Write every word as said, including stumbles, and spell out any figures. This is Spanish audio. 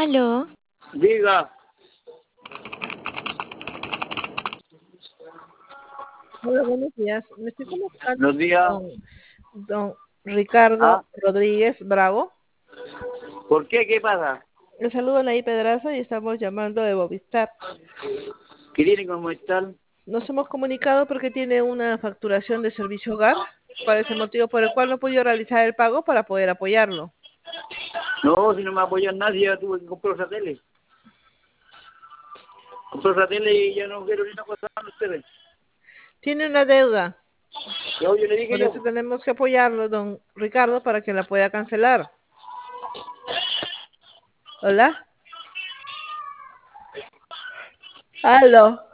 Aló. Diga. Hola, buenos días. Me estoy comunicando Buenos días. con don Ricardo Ah, Rodríguez Bravo. ¿por qué? ¿Qué pasa? Le saludo Naí Pedraza y estamos llamando de Movistar. ¿Qué tiene como estar? Nos hemos comunicado porque tiene una facturación de servicio hogar. ¿Cuál es el motivo por el cual no ha podido realizar el pago para poder apoyarlo? No, si no me apoyan nadie, ya tuve que comprar otra tele. Compré otra tele y ya no quiero ni una cosa más ustedes. Tiene una deuda. Yo, yo le dije Por yo. eso tenemos que apoyarlo, don Ricardo, para que la pueda cancelar. ¿Hola? Aló.